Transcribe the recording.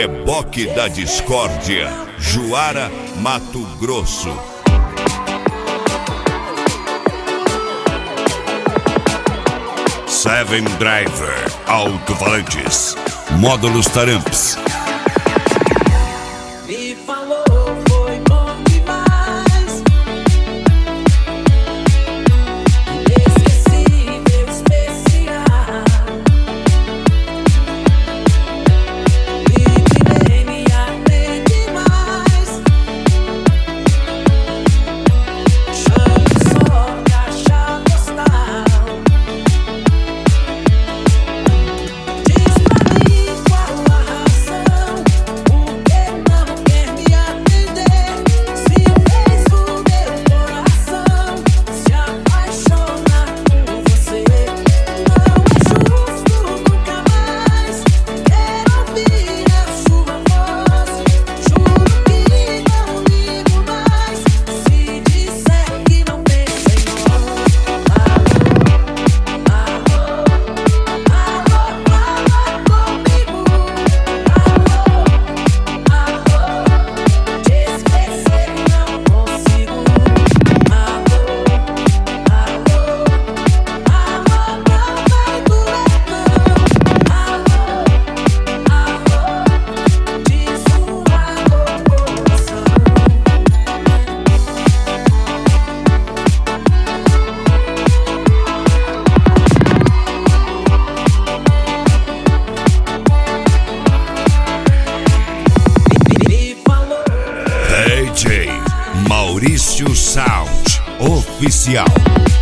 Reboque da Discórdia, Juara, Mato Grosso. Seven Driver, alto-falantes, módulos Taramps. Me falou, foi bom demais, inesquecível, especial. Vive bem, me atende mais. Chame só de achar postal. Diz pra mim qual a razão, por que não quer me atender? Se fez o meu coração se apaixonar por você. Não é justo, nunca mais quero ouvir a sua voz. Juro que não ligo mais se disser que não pensa em nós. Alô, alô, fala comigo. Alô, te esquecer não consigo. Alô, não vai doer não. Diz um alô, coração. Me falou. DJ Maurício Sound Oficial.